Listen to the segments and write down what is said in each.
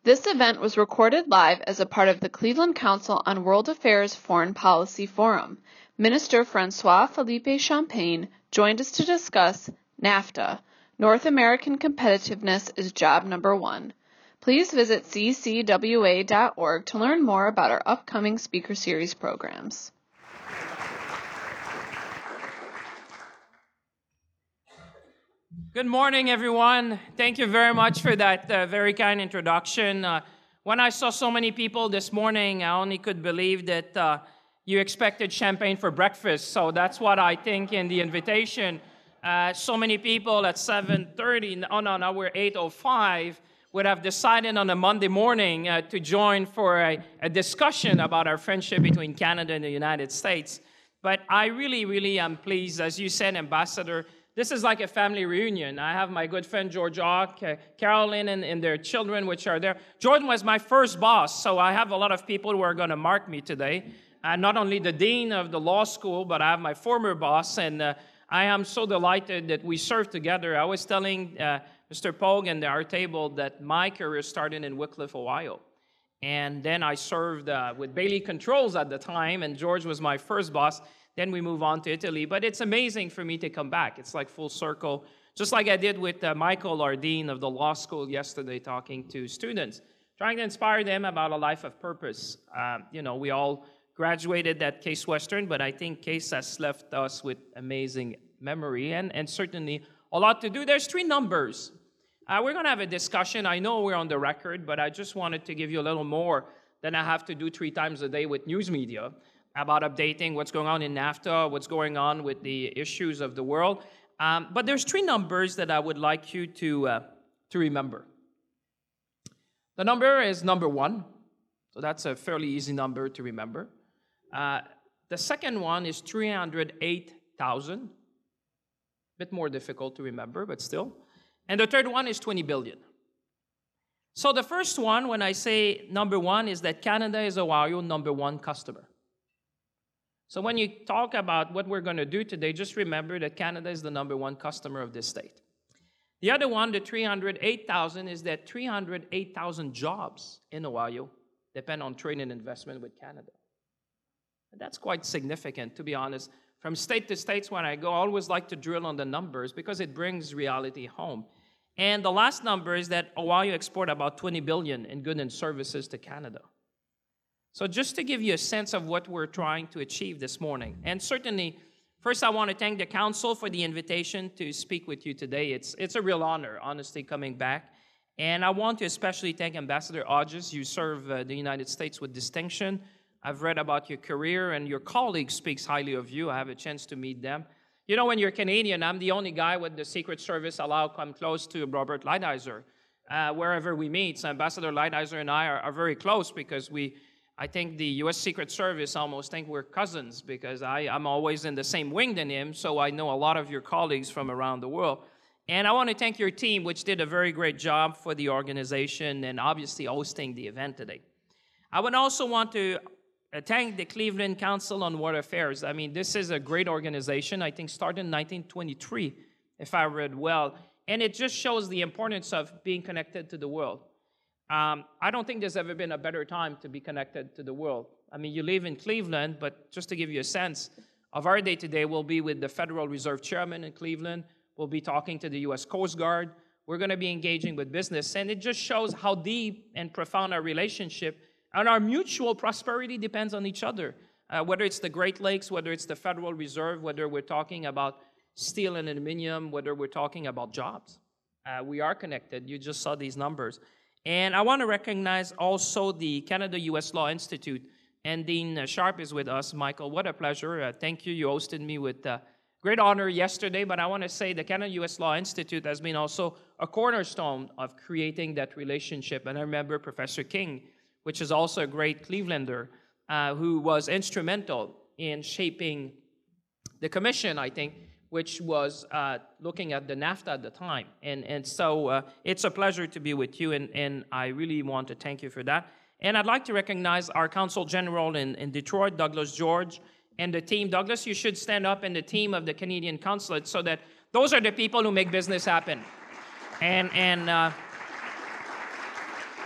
This event was recorded live as a part of the Cleveland Council on World Affairs Foreign Policy Forum. Minister Francois Philippe Champagne joined us to discuss NAFTA, North American Competitiveness is Job Number One. Please visit ccwa.org to learn more about our upcoming Speaker Series programs. Good morning, everyone. Thank you very much for that very kind introduction. When I saw so many people this morning, I only could believe that you expected champagne for breakfast. So that's what I think in the invitation. So many people at 7:30, now we're 8:05, would have decided on a Monday morning to join for a discussion about our friendship between Canada and the United States. But I really am pleased, as you said, Ambassador. This is like a family reunion. I have my good friend George Ock, Carolyn, and their children, which are there. Jordan was my first boss, so I have a lot of people who are going to mark me today. Not only the dean of the law school, but I have my former boss, and I am so delighted that we served together. I was telling Mr. Pogue and our table that my career started in Wickliffe, Ohio. And then I served with Bailey Controls at the time, and George was my first boss. Then we move on to Italy. But it's amazing for me to come back. It's like full circle, just like I did with Michael, our dean of the law school yesterday, talking to students, trying to inspire them about a life of purpose. We all graduated at Case Western, but I think Case has left us with amazing memory and certainly a lot to do. There's 3 numbers. We're going to have a discussion. I know we're on the record, but I just wanted to give you a little more than I have to do 3 times a day with news media, about updating what's going on in NAFTA, what's going on with the issues of the world. But there's 3 numbers that I would like you to remember. The number is number 1, so that's a fairly easy number to remember. The second one is 308,000, a bit more difficult to remember, but still. And the third one is 20 billion. So the first one, when I say number 1, is that Canada is Ohio's number 1 customer. So when you talk about what we're going to do today, just remember that Canada is the number 1 customer of this state. The other one, the 308,000, is that 308,000 jobs in Ohio depend on trade and investment with Canada. And that's quite significant, to be honest. From state to state, when I go, I always like to drill on the numbers because it brings reality home. And the last number is that Ohio exports about 20 billion in goods and services to Canada. So just to give you a sense of what we're trying to achieve this morning. And certainly, first I want to thank the council for the invitation to speak with you today. It's a real honor, honestly, coming back. And I want to especially thank Ambassador Hodges. You serve the United States with distinction. I've read about your career, and your colleague speaks highly of you. I have a chance to meet them. You know, when you're Canadian, I'm the only guy with the Secret Service allowed come close to Robert Lighthizer wherever we meet. So Ambassador Lighthizer and I are very close because I think the U.S. Secret Service almost think we're cousins because I'm always in the same wing than him, so I know a lot of your colleagues from around the world. And I want to thank your team, which did a very great job for the organization and obviously hosting the event today. I would also want to thank the Cleveland Council on World Affairs. I mean, this is a great organization, I think started in 1923, if I read well, and it just shows the importance of being connected to the world. I don't think there's ever been a better time to be connected to the world. I mean, you live in Cleveland, but just to give you a sense of our day today, we'll be with the Federal Reserve Chairman in Cleveland. We'll be talking to the U.S. Coast Guard. We're going to be engaging with business, and it just shows how deep and profound our relationship and our mutual prosperity depends on each other, whether it's the Great Lakes, whether it's the Federal Reserve, whether we're talking about steel and aluminum, whether we're talking about jobs. We are connected. You just saw these numbers. And I want to recognize also the Canada-U.S. Law Institute, and Dean Sharp is with us. Michael, what a pleasure. Thank you. You hosted me with great honor yesterday, but I want to say the Canada-U.S. Law Institute has been also a cornerstone of creating that relationship. And I remember Professor King, which is also a great Clevelander, who was instrumental in shaping the commission, I think, which was looking at the NAFTA at the time. And so it's a pleasure to be with you, and I really want to thank you for that. And I'd like to recognize our Consul General in Detroit, Douglas George, and the team. Douglas, you should stand up, and the team of the Canadian Consulate, so that those are the people who make business happen. And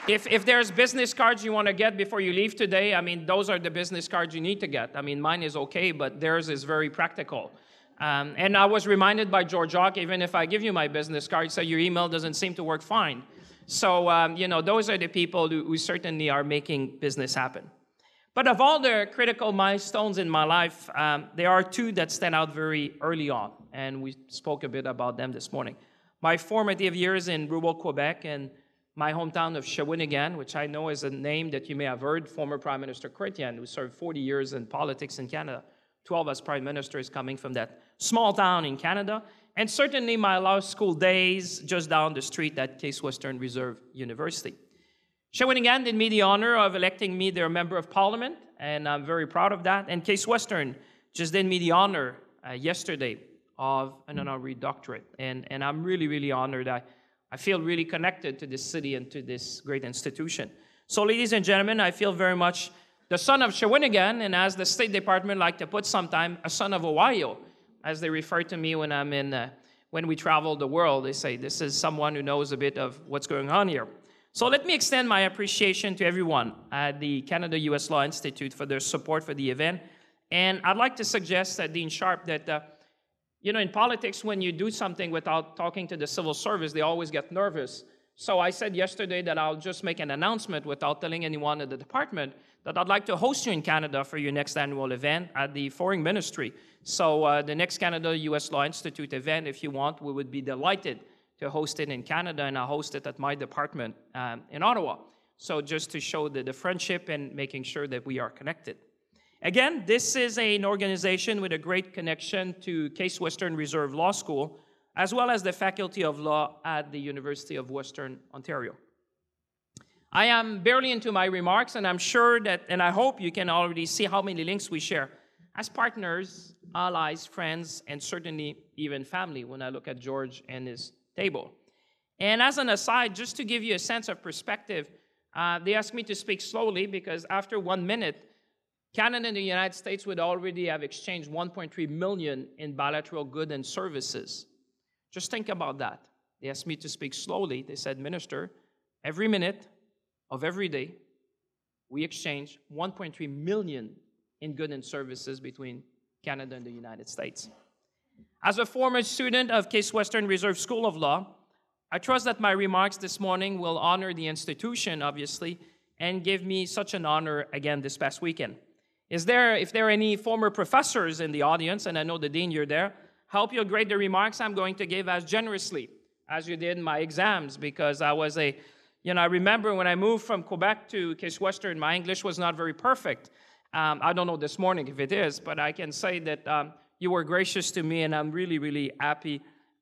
If there's business cards you want to get before you leave today, I mean, those are the business cards you need to get. I mean, mine is okay, but theirs is very practical. And I was reminded by George Hawk, even if I give you my business card, so your email doesn't seem to work fine. So, those are the people who certainly are making business happen. But of all the critical milestones in my life, there are two that stand out very early on, and we spoke a bit about them this morning. My formative years in rural Quebec and my hometown of Shawinigan, which I know is a name that you may have heard, former Prime Minister Chrétien, who served 40 years in politics in Canada, 12 as Prime Minister, is coming from that small town in Canada, and certainly my law school days just down the street at Case Western Reserve University. Shawinigan did me the honor of electing me their Member of Parliament, and I'm very proud of that. And Case Western just did me the honor yesterday of an honorary doctorate. And I'm really, really honored. I feel really connected to this city and to this great institution. So, ladies and gentlemen, I feel very much the son of Shawinigan, and as the State Department like to put sometime, a son of Ohio, as they refer to me when we travel the world. They say, this is someone who knows a bit of what's going on here. So let me extend my appreciation to everyone at the Canada-US Law Institute for their support for the event. And I'd like to suggest that Dean Sharp that, in politics, when you do something without talking to the civil service, they always get nervous. So I said yesterday that I'll just make an announcement without telling anyone at the department that I'd like to host you in Canada for your next annual event at the Foreign Ministry. So the next Canada-US Law Institute event, if you want, we would be delighted to host it in Canada, and I'll host it at my department in Ottawa. So just to show the friendship and making sure that we are connected. Again, this is an organization with a great connection to Case Western Reserve Law School, as well as the Faculty of Law at the University of Western Ontario. I am barely into my remarks, and I'm sure that, and I hope you can already see how many links we share as partners, allies, friends, and certainly even family when I look at George and his table. And as an aside, just to give you a sense of perspective, they asked me to speak slowly because after 1 minute, Canada and the United States would already have exchanged $1.3 million in bilateral goods and services. Just think about that. They asked me to speak slowly. They said, Minister, every minute of every day, we exchange $1.3 million in goods and services between Canada and the United States. As a former student of Case Western Reserve School of Law, I trust that my remarks this morning will honor the institution, obviously, and give me such an honor again this past weekend. If there are any former professors in the audience, and I know the Dean, you're there, help you grade the remarks I'm going to give as generously as you did in my exams, because I was I remember when I moved from Quebec to Case Western, my English was not very perfect. I don't know this morning if it is, but I can say that you were gracious to me, and I'm really, really happy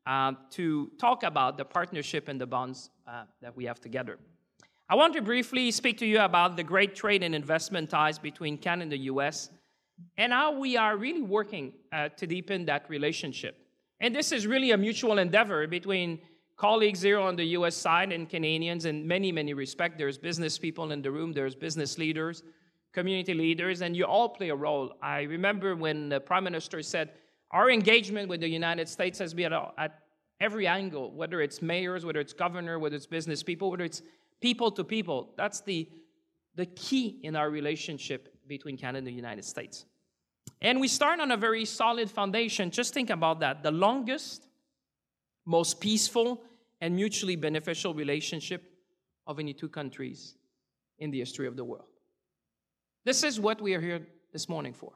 to talk about the partnership and the bonds that we have together. I want to briefly speak to you about the great trade and investment ties between Canada and the U.S. and how we are really working to deepen that relationship. And this is really a mutual endeavor between colleagues here on the U.S. side and Canadians in many, many respects. There's business people in the room, there's business leaders, community leaders, and you all play a role. I remember when the Prime Minister said, our engagement with the United States has been at every angle, whether it's mayors, whether it's governor, whether it's business people, whether it's people to people. That's the key in our relationship between Canada and the United States. And we start on a very solid foundation. Just think about that. The longest, most peaceful, and mutually beneficial relationship of any two countries in the history of the world. This is what we are here this morning for.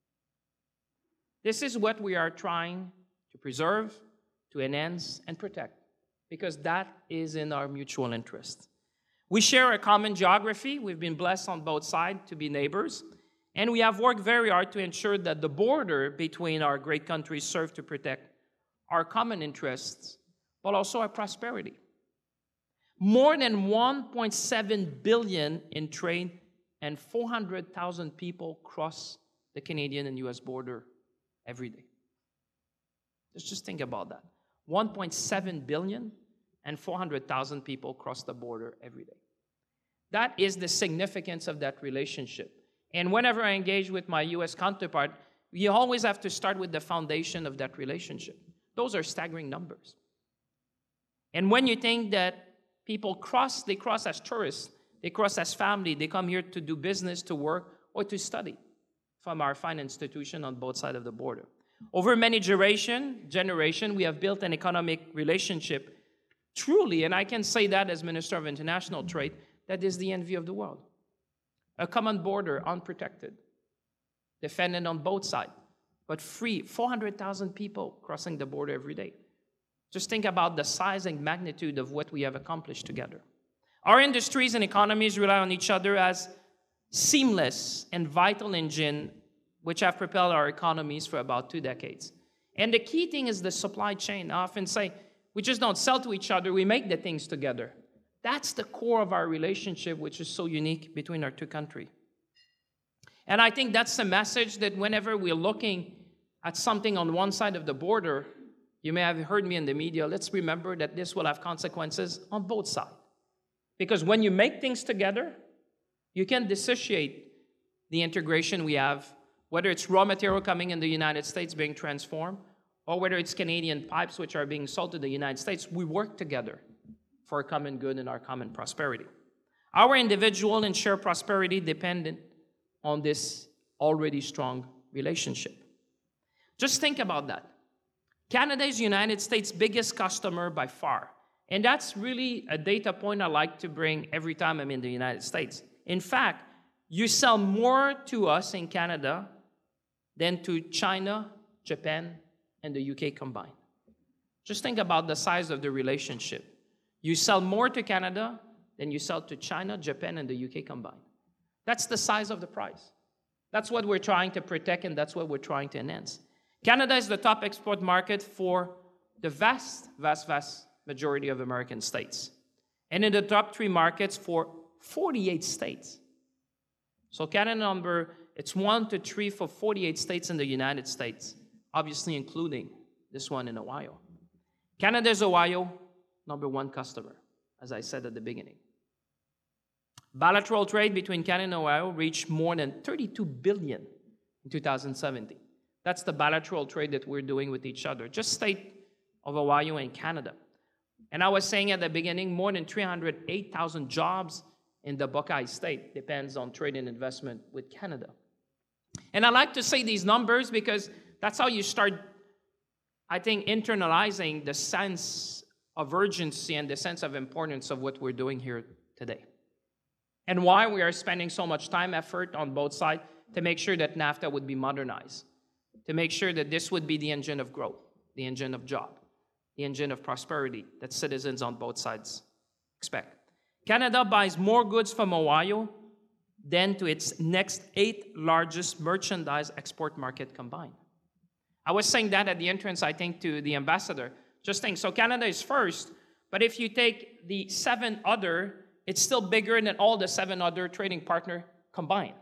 This is what we are trying to preserve, to enhance, and protect, because that is in our mutual interest. We share a common geography. We've been blessed on both sides to be neighbors, and we have worked very hard to ensure that the border between our great countries serve to protect our common interests, but also our prosperity. More than $1.7 billion in trade and 400,000 people cross the Canadian and U.S. border every day. Let's just think about that. 1.7 billion and 400,000 people cross the border every day. That is the significance of that relationship. And whenever I engage with my U.S. counterpart, you always have to start with the foundation of that relationship. Those are staggering numbers. And when you think that people cross, they cross as tourists, They cross as family. They come here to do business, to work, or to study from our fine institution on both sides of the border. Over many generation, we have built an economic relationship truly, and I can say that as Minister of International Trade, that is the envy of the world. A common border, unprotected, defended on both sides, but free. 400,000 people crossing the border every day. Just think about the size and magnitude of what we have accomplished together. Our industries and economies rely on each other as seamless and vital engine which have propelled our economies for about 2 decades. And the key thing is the supply chain. I often say, we just don't sell to each other, we make the things together. That's the core of our relationship, which is so unique between our two countries. And I think that's the message that whenever we're looking at something on one side of the border, you may have heard me in the media, let's remember that this will have consequences on both sides. Because when you make things together, you can dissociate the integration we have, whether it's raw material coming in the United States being transformed, or whether it's Canadian pipes which are being sold to the United States. We work together for a common good and our common prosperity. Our individual and shared prosperity dependent on this already strong relationship. Just think about that. Canada is the United States' biggest customer by far. And that's really a data point I like to bring every time I'm in the United States. In fact, you sell more to us in Canada than to China, Japan, and the UK combined. Just think about the size of the relationship. You sell more to Canada than you sell to China, Japan, and the UK combined. That's the size of the prize. That's what we're trying to protect, and that's what we're trying to enhance. Canada is the top export market for the vast majority of American states. And in the top 3 markets for 48 states. So Canada number, it's 1 to 3 for 48 states in the United States, obviously including this one in Ohio. Canada is Ohio number 1 customer, as I said at the beginning. Bilateral trade between Canada and Ohio reached more than $32 billion in 2017. That's the bilateral trade that we're doing with each other, just state of Ohio and Canada. And I was saying at the beginning, more than 308,000 jobs in the Buckeye State depends on trade and investment with Canada. And I like to say these numbers because that's how you start, I think, internalizing the sense of urgency and the sense of importance of what we're doing here today. And why we are spending so much time, effort on both sides to make sure that NAFTA would be modernized, to make sure that this would be the engine of growth, the engine of job, the engine of prosperity that citizens on both sides expect. Canada buys more goods from Ohio than to its next 8th largest merchandise export market combined. I was saying that at the entrance, I think, to the ambassador. Just think, so Canada is first, but if you take the 7 other, it's still bigger than all the 7 other trading partners combined.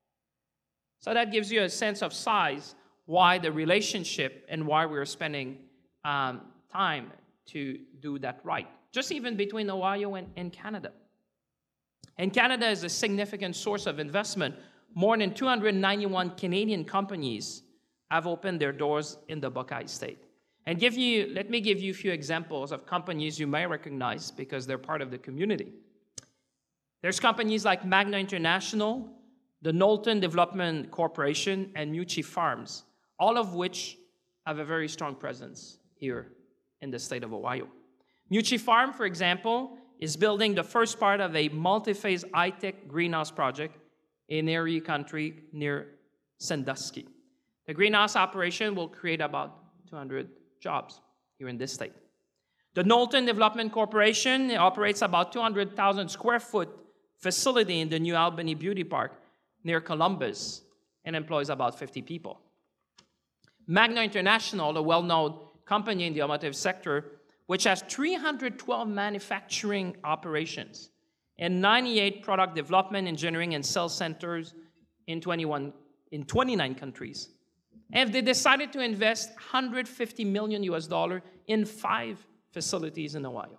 So that gives you a sense of size, why the relationship and why we're spending time to do that right. Just even between Ohio and Canada. And Canada is a significant source of investment. More than 291 Canadian companies have opened their doors in the Buckeye State. And let me give you a few examples of companies you may recognize because they're part of the community. There's companies like Magna International, the Knowlton Development Corporation, and Mucci Farms, all of which have a very strong presence here in the state of Ohio. Mucci Farm, for example, is building the first part of a multi-phase high-tech greenhouse project in Erie County near Sandusky. The greenhouse operation will create about 200 jobs here in this state. The Knowlton Development Corporation operates about 200,000 square foot facility in the New Albany Beauty Park near Columbus and employs about 50 people. Magna International, a well-known company in the automotive sector, which has 312 manufacturing operations and 98 product development, engineering, and sales centers in 29 countries. And they decided to invest $150 million in 5 facilities in Ohio.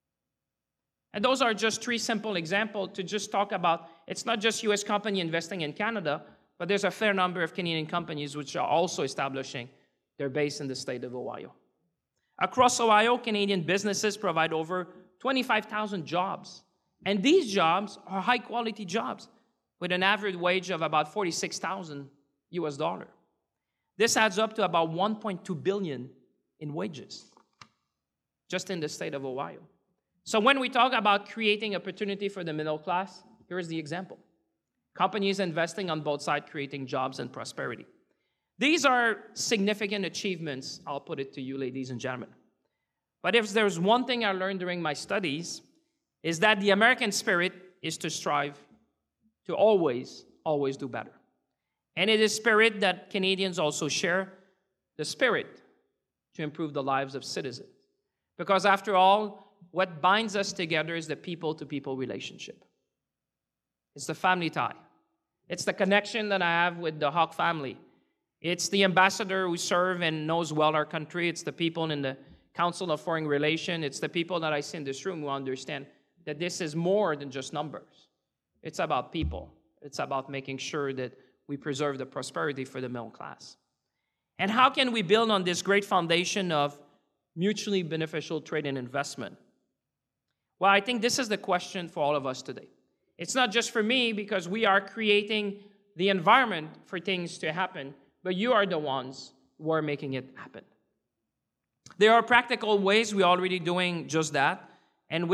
And those are just 3 simple examples to just talk about, it's not just U.S. company investing in Canada, but there's a fair number of Canadian companies which are also establishing their base in the state of Ohio. Across Ohio, Canadian businesses provide over 25,000 jobs And these jobs are high-quality jobs with an average wage of about 46,000 US dollar. This adds up to about 1.2 billion in wages just in the state of Ohio. So when we talk about creating opportunity for the middle class, here's the example. Companies investing on both sides, creating jobs and prosperity. These are significant achievements, I'll put it to you, ladies and gentlemen. But if there's one thing I learned during my studies, is that the American spirit is to strive to always, always do better. And it is spirit that Canadians also share, the spirit to improve the lives of citizens. Because after all, what binds us together is the people-to-people relationship. It's the family tie. It's the connection that I have with the Hawk family. It's the ambassador who serves and knows well our country. It's the people in the Council of Foreign Relations. It's the people that I see in this room who understand that this is more than just numbers. It's about people. It's about making sure that we preserve the prosperity for the middle class. And how can we build on this great foundation of mutually beneficial trade and investment? Well, I think this is the question for all of us today. It's not just for me, because we are creating the environment for things to happen, but you are the ones who are making it happen. There are practical ways we're already doing just that, and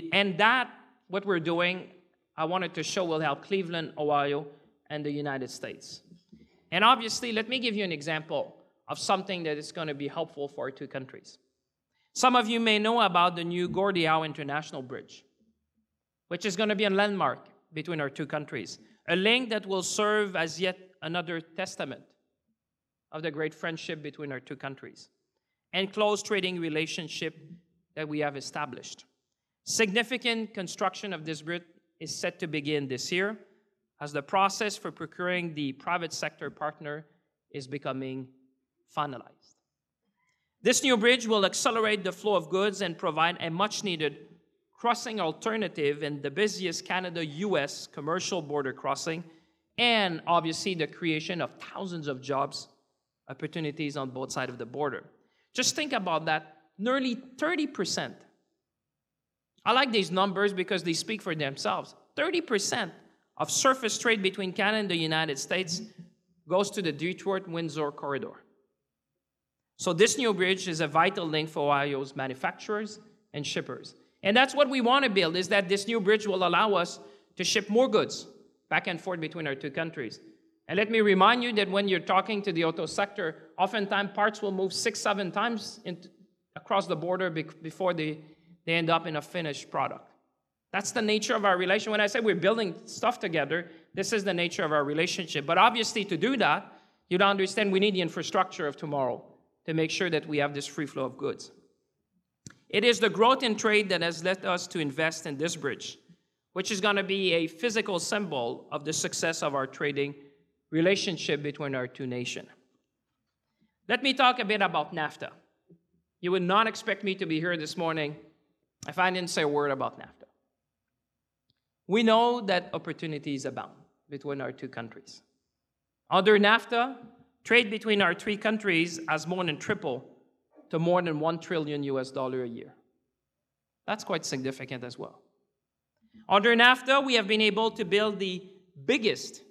what we're doing, I wanted to show, will help Cleveland, Ohio, and the United States. And obviously, let me give you an example of something that is going to be helpful for our two countries. Some of you may know about the new Gordie Howe International Bridge, which is going to be a landmark between our two countries, a link that will serve as yet another testament of the great friendship between our two countries and close trading relationship that we have established. Significant construction of this bridge is set to begin this year as the process for procuring the private sector partner is becoming finalized. This new bridge will accelerate the flow of goods and provide a much-needed crossing alternative in the busiest Canada-US commercial border crossing, and obviously the creation of thousands of jobs opportunities on both sides of the border. Just think about that, nearly 30%. I like these numbers because they speak for themselves. 30% of surface trade between Canada and the United States goes to the Detroit-Windsor corridor. So this new bridge is a vital link for Ohio's manufacturers and shippers. And that's what we want to build, is that this new bridge will allow us to ship more goods back and forth between our two countries. And let me remind you that when you're talking to the auto sector, oftentimes parts will move 6-7 times across the border before they end up in a finished product. That's the nature of our relation. When I say we're building stuff together, this is the nature of our relationship. But obviously, to do that, you'd understand we need the infrastructure of tomorrow to make sure that we have this free flow of goods. It is the growth in trade that has led us to invest in this bridge, which is going to be a physical symbol of the success of our trading relationship between our two nations. Let me talk a bit about NAFTA. You would not expect me to be here this morning if I didn't say a word about NAFTA. We know that opportunities abound between our two countries. Under NAFTA, trade between our three countries has more than tripled to more than $1 trillion a year. That's quite significant as well. Under NAFTA, we have been able to build the biggest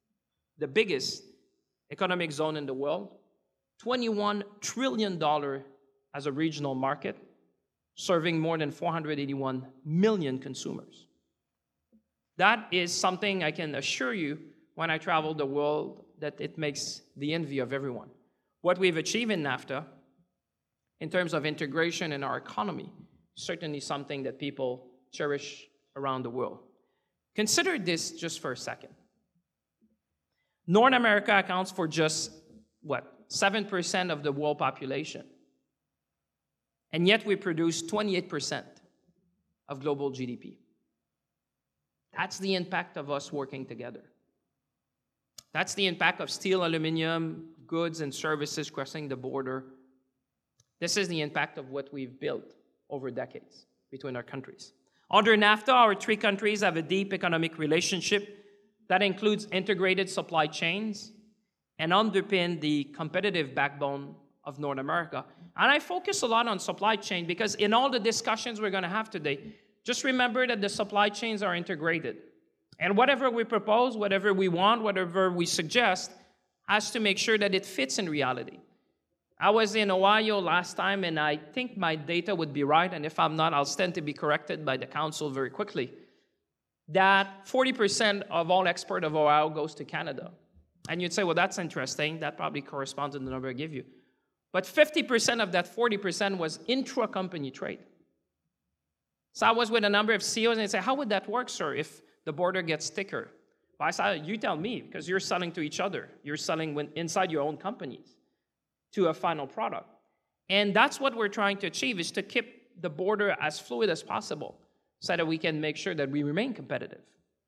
economic zone in the world, $21 trillion as a regional market, serving more than 481 million consumers. That is something I can assure you when I travel the world that it makes the envy of everyone. What we've achieved in NAFTA in terms of integration in our economy, certainly something that people cherish around the world. Consider this just for a second. North America accounts for just, 7% of the world population. And yet we produce 28% of global GDP. That's the impact of us working together. That's the impact of steel, aluminum, goods, and services crossing the border. This is the impact of what we've built over decades between our countries. Under NAFTA, our three countries have a deep economic relationship that includes integrated supply chains and underpin the competitive backbone of North America. And I focus a lot on supply chain because in all the discussions we're going to have today, Just remember that the supply chains are integrated. And whatever we propose, whatever we want, whatever we suggest, has to make sure that it fits in reality. I was in Ohio last time, and I think my data would be right, and if I'm not, I'll stand to be corrected by the council very quickly, that 40% of all export of Ohio goes to Canada. And you'd say, well, that's interesting. That probably corresponds to the number I give you. But 50% of that 40% was intra-company trade. So I was with a number of CEOs, and they say, how would that work, sir, if the border gets thicker? Well, I said, you tell me, because you're selling to each other. You're selling inside your own companies to a final product. And that's what we're trying to achieve, is to keep the border as fluid as possible so that we can make sure that we remain competitive.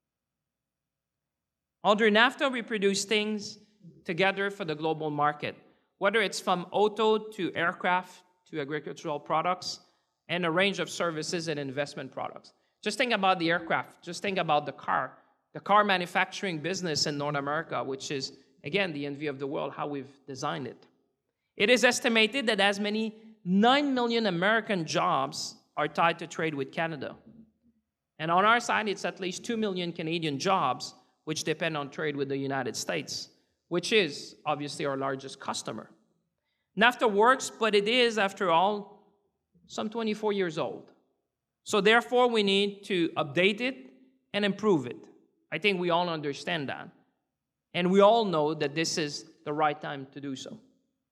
Under NAFTA, we produce things together for the global market, whether it's from auto to aircraft to agricultural products and a range of services and investment products. Just think about the aircraft. Just think about the car manufacturing business in North America, which is, again, the envy of the world, how we've designed it. It is estimated that as many 9 million American jobs are tied to trade with Canada. And on our side, it's at least 2 million Canadian jobs which depend on trade with the United States, which is obviously our largest customer. NAFTA works, but it is, after all, some 24 years old. So therefore, we need to update it and improve it. I think we all understand that. And we all know that this is the right time to do so.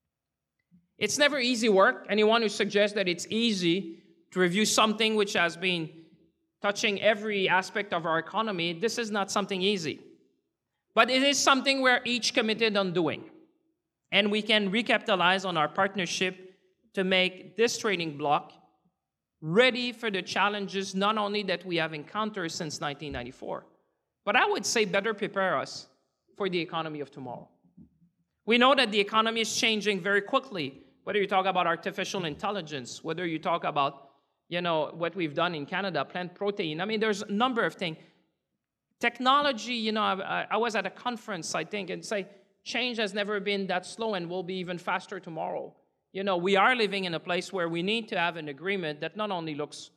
It's never easy work. Anyone who suggests that it's easy to review something which has been touching every aspect of our economy, this is not something easy. But it is something we're each committed on doing. And we can recapitalize on our partnership to make this trading bloc ready for the challenges not only that we have encountered since 1994, but I would say better prepare us for the economy of tomorrow. We know that the economy is changing very quickly, whether you talk about artificial intelligence, whether you talk about what we've done in Canada, plant protein. I mean, there's a number of things. Technology, I was at a conference, I think, and say, change has never been that slow and will be even faster tomorrow. We are living in a place where we need to have an agreement that not only looks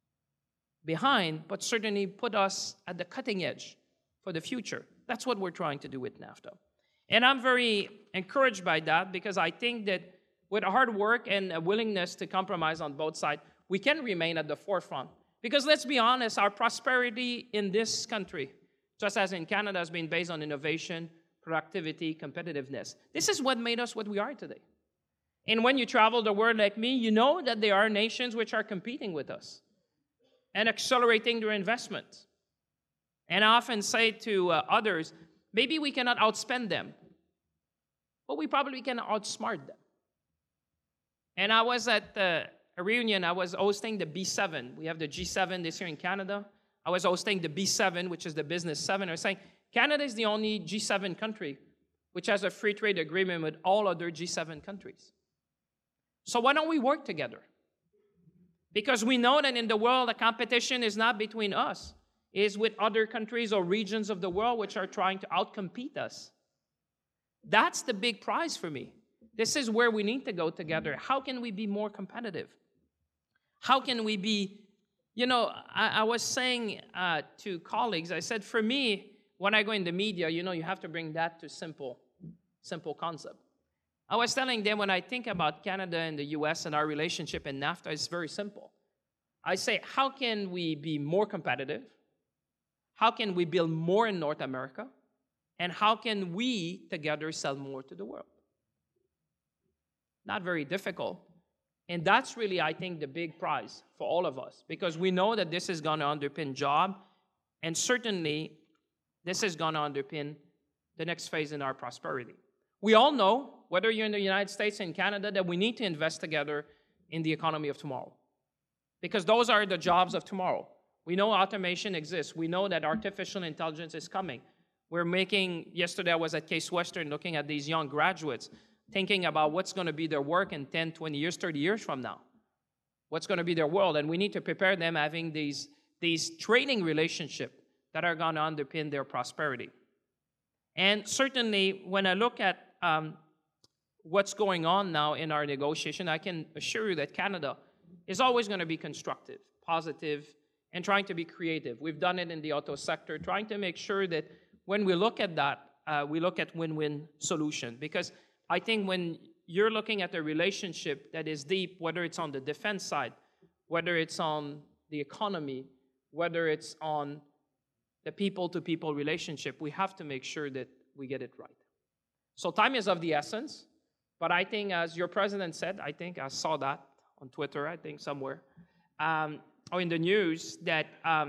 behind, but certainly put us at the cutting edge for the future. That's what we're trying to do with NAFTA. And I'm very encouraged by that, because I think that with hard work and a willingness to compromise on both sides, we can remain at the forefront. Because let's be honest, our prosperity in this country, just as in Canada, has been based on innovation, productivity, competitiveness. This is what made us what we are today. And when you travel the world like me, you know that there are nations which are competing with us and accelerating their investments. And I often say to others, maybe we cannot outspend them, but we probably can outsmart them. And I was at a reunion. I was hosting the B7. We have the G7 this year in Canada. I was hosting the B7, which is the Business 7. I was saying, Canada is the only G7 country which has a free trade agreement with all other G7 countries. So why don't we work together? Because we know that in the world, the competition is not between us. It is with other countries or regions of the world which are trying to outcompete us. That's the big prize for me. This is where we need to go together. How can we be more competitive? How can we be, I was saying to colleagues, I said, for me, when I go in the media, you have to bring that to simple concept. I was telling them, when I think about Canada and the US and our relationship in NAFTA, it's very simple. I say, how can we be more competitive? How can we build more in North America? And how can we together sell more to the world? Not very difficult. And that's really, I think, the big prize for all of us, because we know that this is going to underpin job, and certainly this is going to underpin the next phase in our prosperity. We all know, whether you're in the United States and Canada, that we need to invest together in the economy of tomorrow, because those are the jobs of tomorrow. We know automation exists. We know that artificial intelligence is coming. Yesterday I was at Case Western looking at these young graduates, thinking about what's going to be their work in 10, 20 years, 30 years from now. What's going to be their world? And we need to prepare them having these trading relationships that are going to underpin their prosperity. And certainly, when I look at what's going on now in our negotiation, I can assure you that Canada is always going to be constructive, positive, and trying to be creative. We've done it in the auto sector, trying to make sure that when we look at that, we look at win-win solution. Because I think when you're looking at a relationship that is deep, whether it's on the defense side, whether it's on the economy, whether it's on the people-to-people relationship, we have to make sure that we get it right. So time is of the essence, but I think as your president said, I think I saw that on Twitter, I think somewhere, or in the news, that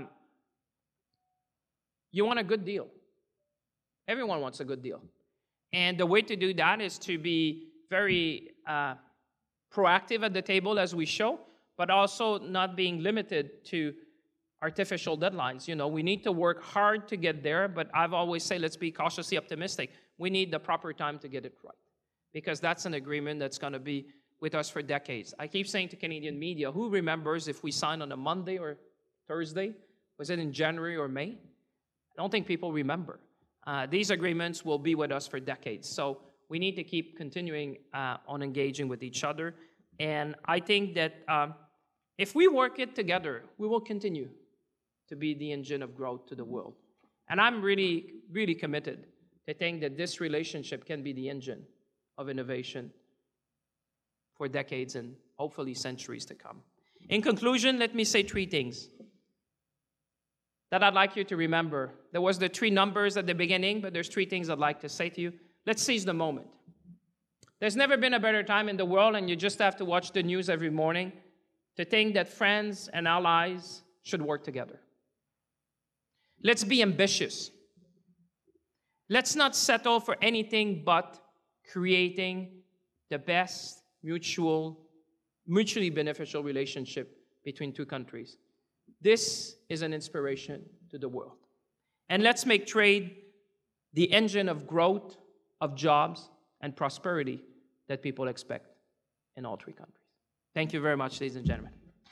you want a good deal. Everyone wants a good deal. And the way to do that is to be very proactive at the table as we show, but also not being limited to artificial deadlines. You know, we need to work hard to get there, but I've always said, let's be cautiously optimistic. We need the proper time to get it right, because that's an agreement that's going to be with us for decades. I keep saying to Canadian media, who remembers if we signed on a Monday or Thursday? Was it in January or May? I don't think people remember. These agreements will be with us for decades. So we need to keep continuing on engaging with each other. And I think that if we work it together, we will continue to be the engine of growth to the world. And I'm really, really committed to think that this relationship can be the engine of innovation for decades and hopefully centuries to come. In conclusion, let me say three things that I'd like you to remember. There was the three numbers at the beginning, but there's three things I'd like to say to you. Let's seize the moment. There's never been a better time in the world, and you just have to watch the news every morning to think that friends and allies should work together. Let's be ambitious. Let's not settle for anything but creating the best mutually beneficial relationship between two countries. This is an inspiration to the world. And let's make trade the engine of growth, of jobs, and prosperity that people expect in all three countries. Thank you very much, ladies and gentlemen.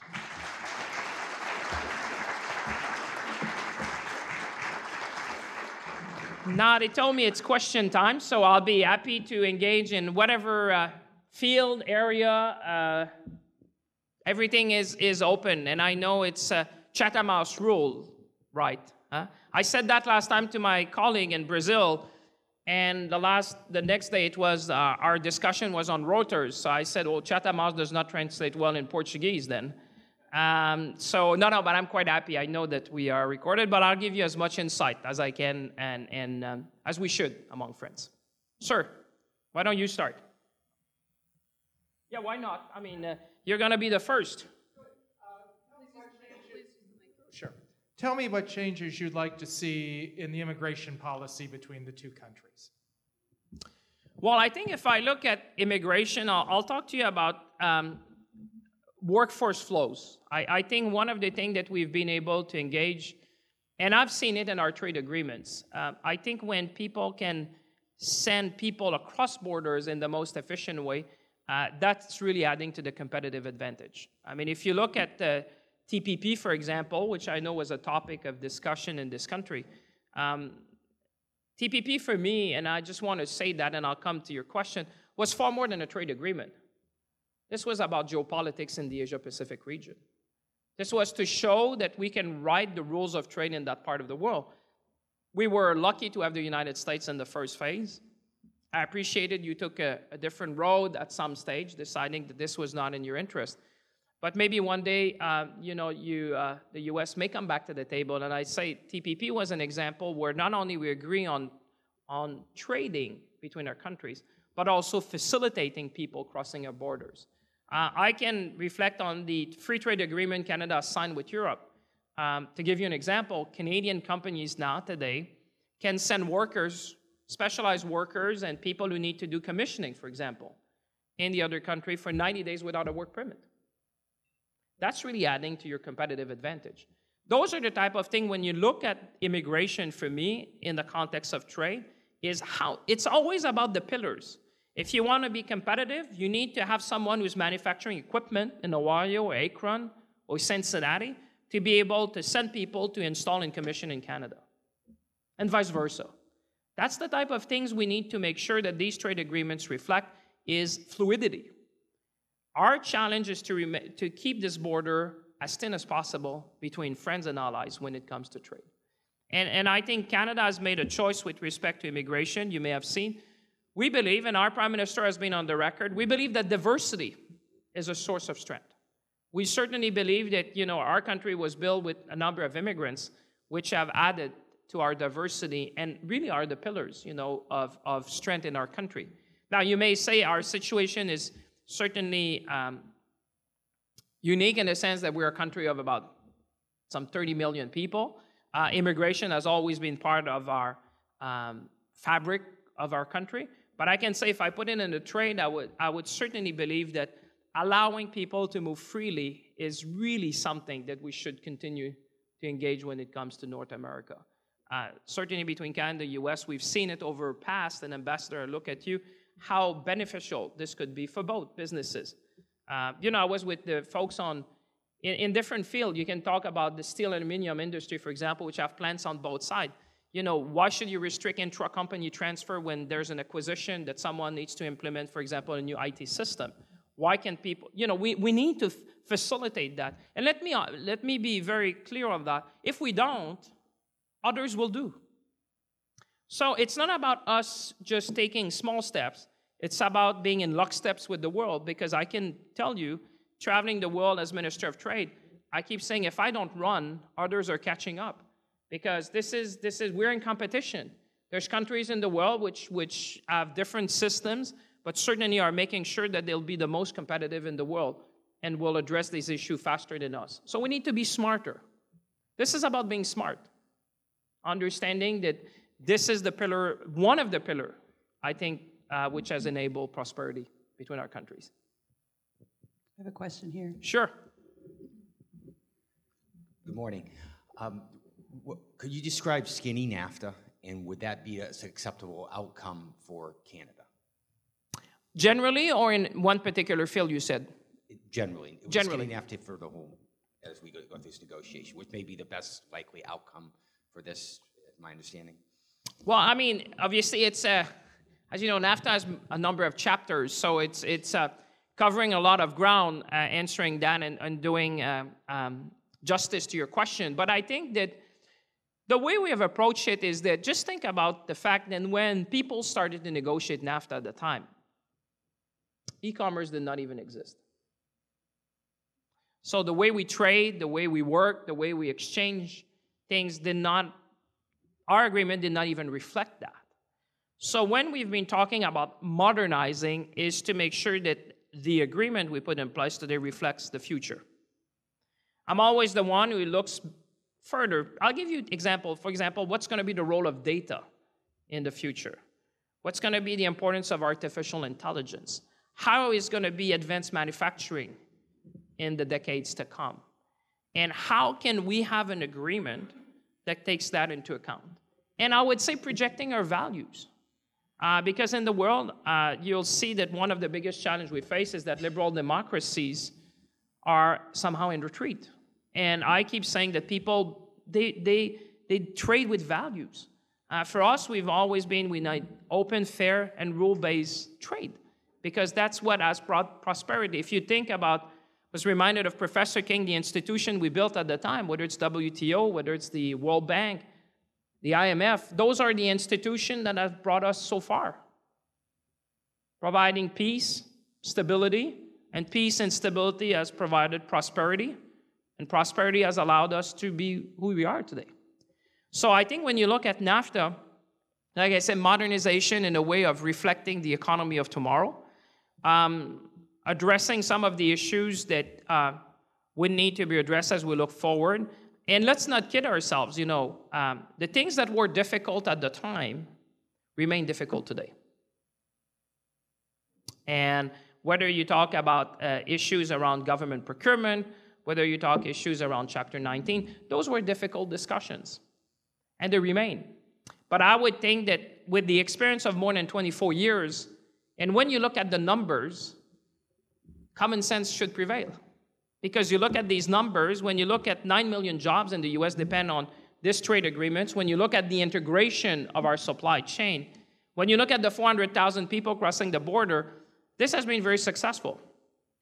Now, they told me it's question time, so I'll be happy to engage in whatever field, area. Everything is open, and I know it's Chatham House rule, right? I said that last time to my colleague in Brazil, and the next day it was our discussion was on rotors. So I said, well, Chatham House does not translate well in Portuguese then. But I'm quite happy. I know that we are recorded, but I'll give you as much insight as I can and as we should among friends. Sir, why don't you start? Yeah, why not? I mean, you're going to be the first. Sure. Tell me what changes you'd like to see in the immigration policy between the two countries. Well, I think if I look at immigration, I'll talk to you about workforce flows. I think one of the things that we've been able to engage, and I've seen it in our trade agreements, I think when people can send people across borders in the most efficient way, that's really adding to the competitive advantage. I mean, if you look at the TPP, for example, which I know was a topic of discussion in this country, TPP for me, and I just want to say that, and I'll come to your question, was far more than a trade agreement. This was about geopolitics in the Asia-Pacific region. This was to show that we can write the rules of trade in that part of the world. We were lucky to have the United States in the first phase. I appreciated you took a different road at some stage, deciding that this was not in your interest. But maybe one day, the U.S. may come back to the table. And I say TPP was an example where not only we agree on trading between our countries, but also facilitating people crossing our borders. I can reflect on the free trade agreement Canada signed with Europe. To give you an example, Canadian companies now today can send workers, specialized workers, and people who need to do commissioning, for example, in the other country for 90 days without a work permit. That's really adding to your competitive advantage. Those are the type of thing when you look at immigration for me in the context of trade, is how it's always about the pillars. If you want to be competitive, you need to have someone who's manufacturing equipment in Ohio or Akron or Cincinnati to be able to send people to install and commission in Canada, and vice versa. That's the type of things we need to make sure that these trade agreements reflect is fluidity. Our challenge is to keep this border as thin as possible between friends and allies when it comes to trade. And I think Canada has made a choice with respect to immigration. You may have seen. We believe, and our Prime Minister has been on the record, we believe that diversity is a source of strength. We certainly believe that, our country was built with a number of immigrants which have added to our diversity and really are the pillars, of strength in our country. Now, you may say our situation is certainly unique in the sense that we're a country of about some 30 million people. Immigration has always been part of our fabric of our country. But I can say if I put it in the trade, I would certainly believe that allowing people to move freely is really something that we should continue to engage when it comes to North America. Certainly between Canada and the U.S., we've seen it over past, and Ambassador, I look at you, how beneficial this could be for both businesses. I was with the folks in different fields. You can talk about the steel and aluminum industry, for example, which have plants on both sides. Why should you restrict intra-company transfer when there's an acquisition that someone needs to implement, for example, a new IT system? Why can people, we need to facilitate that. And let me be very clear on that. If we don't, others will do. So it's not about us just taking small steps. It's about being in locksteps with the world, because I can tell you, traveling the world as Minister of Trade, I keep saying if I don't run, others are catching up. Because we're in competition. There's countries in the world which have different systems, but certainly are making sure that they'll be the most competitive in the world and will address this issue faster than us. So we need to be smarter. This is about being smart. Understanding that this is the pillar, one of the pillars, I think, which has enabled prosperity between our countries. I have a question here. Sure. Good morning. Could you describe skinny NAFTA, and would that be an acceptable outcome for Canada? Generally, or in one particular field, you said? Generally. Generally. Skinny NAFTA for the whole, as we go through this negotiation, which may be the best likely outcome for this, my understanding. Well, I mean, obviously, it's, as you know, NAFTA has a number of chapters, so it's covering a lot of ground, answering that and doing justice to your question. But I think that the way we have approached it is that just think about the fact that when people started to negotiate NAFTA at the time, e-commerce did not even exist. So the way we trade, the way we work, the way we exchange things our agreement did not even reflect that. So when we've been talking about modernizing is to make sure that the agreement we put in place today reflects the future. I'm always the one who looks further. I'll give you an example. For example, what's going to be the role of data in the future? What's going to be the importance of artificial intelligence? How is going to be advanced manufacturing in the decades to come? And how can we have an agreement that takes that into account? And I would say projecting our values. Because in the world, you'll see that one of the biggest challenges we face is that liberal democracies are somehow in retreat. And I keep saying that people, they trade with values. For us, we've always been, we need open, fair, and rule-based trade, because that's what has brought prosperity. If you think about, I was reminded of Professor King, the institution we built at the time, whether it's WTO, whether it's the World Bank, the IMF, those are the institutions that have brought us so far, providing peace, stability, and peace and stability has provided prosperity, and prosperity has allowed us to be who we are today. So I think when you look at NAFTA, like I said, modernization in a way of reflecting the economy of tomorrow, addressing some of the issues that would need to be addressed as we look forward. And let's not kid ourselves, the things that were difficult at the time remain difficult today. And whether you talk about issues around government procurement, whether you talk issues around Chapter 19, those were difficult discussions, and they remain. But I would think that with the experience of more than 24 years, and when you look at the numbers, common sense should prevail. Because you look at these numbers, when you look at 9 million jobs in the U.S. depend on this trade agreements, when you look at the integration of our supply chain, when you look at the 400,000 people crossing the border, this has been very successful.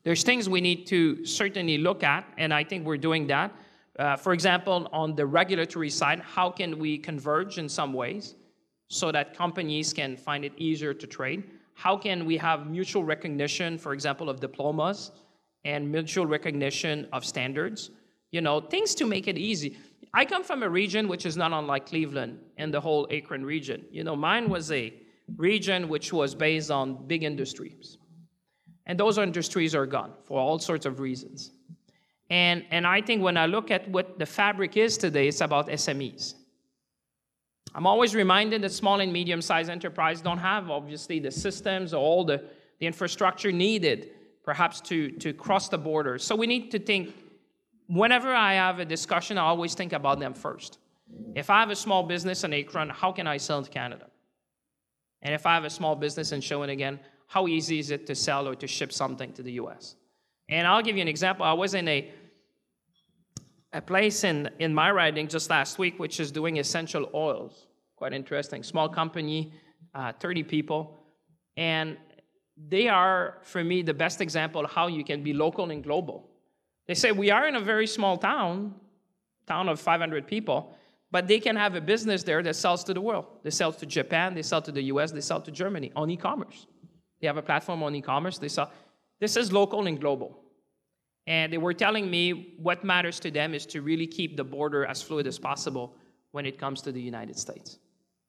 There's things we need to certainly look at, and I think we're doing that. For example, on the regulatory side, how can we converge in some ways so that companies can find it easier to trade? How can we have mutual recognition, for example, of diplomas and mutual recognition of standards? You know, things to make it easy. I come from a region which is not unlike Cleveland and the whole Akron region. You know, mine was a region which was based on big industries. And those industries are gone for all sorts of reasons. And I think when I look at what the fabric is today, it's about SMEs. I'm always reminded that small and medium-sized enterprises don't have, obviously, the systems or all the infrastructure needed, perhaps, to cross the border. So we need to think, whenever I have a discussion, I always think about them first. If I have a small business in Akron, how can I sell to Canada? And if I have a small business in Shawinigan, how easy is it to sell or to ship something to the US? And I'll give you an example. I was in a place in my riding just last week, which is doing essential oils. Quite interesting. Small company, 30 people. And they are, for me, the best example of how you can be local and global. They say, we are in a very small town of 500 people, but they can have a business there that sells to the world. They sell to Japan, they sell to the US, they sell to Germany on e-commerce. They have a platform on e-commerce. They sell. This is local and global. And they were telling me what matters to them is to really keep the border as fluid as possible when it comes to the United States.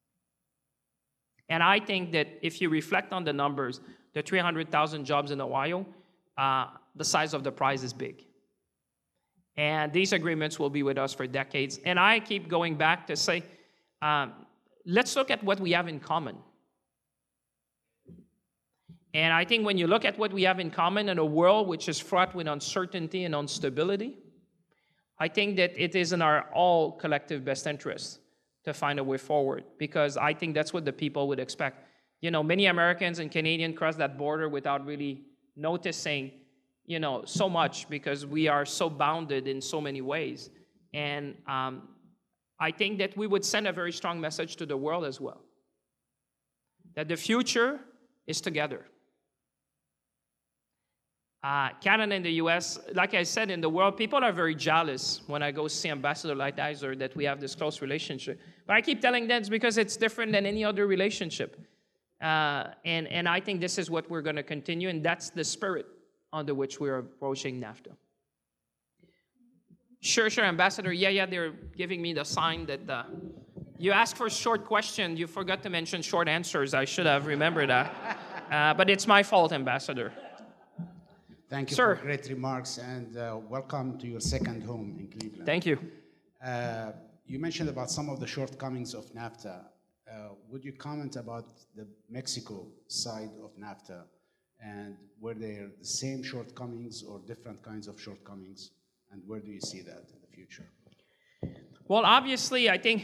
And I think that if you reflect on the numbers, the 300,000 jobs in Ohio, the size of the prize is big. And these agreements will be with us for decades. And I keep going back to say, let's look at what we have in common. And I think when you look at what we have in common in a world which is fraught with uncertainty and instability, I think that it is in our all collective best interest to find a way forward, because I think that's what the people would expect. You know, many Americans and Canadians cross that border without really noticing, you know, so much, because we are so bounded in so many ways. And I think that we would send a very strong message to the world as well, that the future is together. Canada and the US, like I said, in the world, people are very jealous when I go see Ambassador Lighthizer that we have this close relationship. But I keep telling them it's because it's different than any other relationship. And I think this is what we're going to continue, and that's the spirit under which we're approaching NAFTA. Sure, Ambassador. Yeah, they're giving me the sign that you asked for a short question. You forgot to mention short answers. I should have remembered that. But it's my fault, Ambassador. Thank you Sir. for great remarks, and welcome to your second home in Cleveland. Thank you. You mentioned about some of the shortcomings of NAFTA. Would you comment about the Mexico side of NAFTA, and were there the same shortcomings or different kinds of shortcomings, and where do you see that in the future? Well, obviously, I think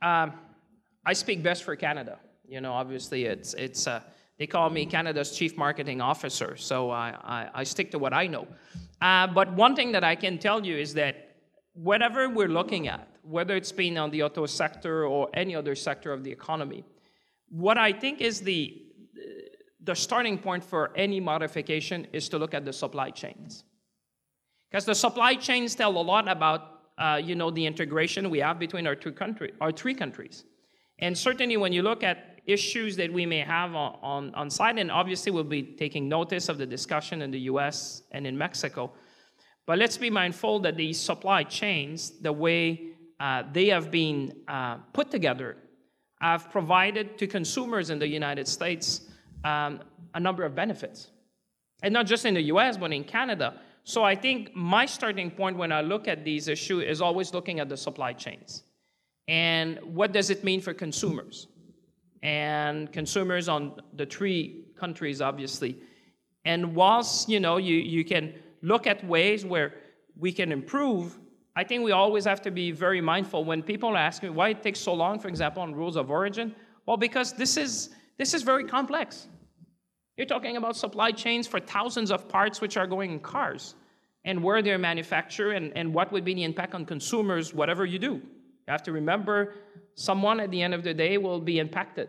I speak best for Canada. You know, obviously, it's they call me Canada's Chief Marketing Officer, so I stick to what I know. But one thing that I can tell you is that whatever we're looking at, whether it's been on the auto sector or any other sector of the economy, what I think is the starting point for any modification is to look at the supply chains. Because the supply chains tell a lot about the integration we have between our three countries. And certainly when you look at issues that we may have on site, and obviously we'll be taking notice of the discussion in the US and in Mexico, but let's be mindful that these supply chains, the way they have been put together, have provided to consumers in the United States a number of benefits. And not just in the US, but in Canada. So I think my starting point when I look at these issues is always looking at the supply chains. And what does it mean for consumers? And consumers on the three countries, obviously. And whilst, you can look at ways where we can improve, I think we always have to be very mindful when people ask me why it takes so long, for example, on rules of origin. Well, because this is very complex. You're talking about supply chains for thousands of parts which are going in cars, and where they're manufactured, and what would be the impact on consumers, whatever you do. You have to remember, someone at the end of the day will be impacted.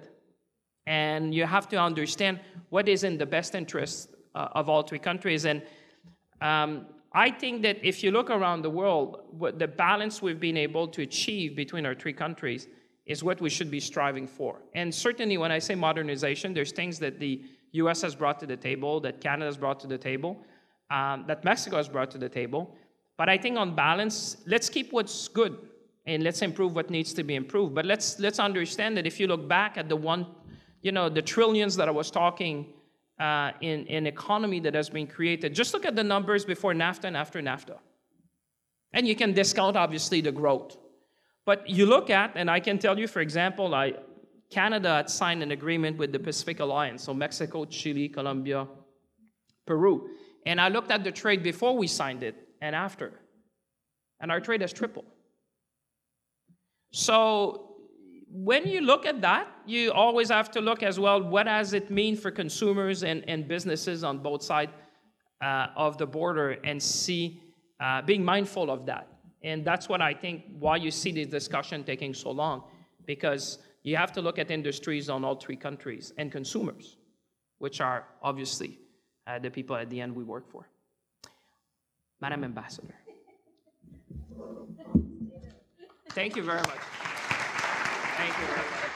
And you have to understand what is in the best interest of all three countries. And I think that if you look around the world, the balance we've been able to achieve between our three countries is what we should be striving for. And certainly when I say modernization, there's things that the US has brought to the table, that Canada has brought to the table, that Mexico has brought to the table. But I think on balance, let's keep what's good and let's improve what needs to be improved. But let's understand that if you look back at the trillions that I was talking in economy that has been created, just look at the numbers before NAFTA and after NAFTA. And you can discount, obviously, the growth. But you look at, and I can tell you, for example, Canada had signed an agreement with the Pacific Alliance, so Mexico, Chile, Colombia, Peru. And I looked at the trade before we signed it and after. And our trade has tripled. So when you look at that, you always have to look as well, what does it mean for consumers and businesses on both sides of the border, and being mindful of that. And that's what I think why you see this discussion taking so long, because you have to look at industries on all three countries and consumers, which are obviously the people at the end we work for. Madam Ambassador. Thank you very much. Thank you very much.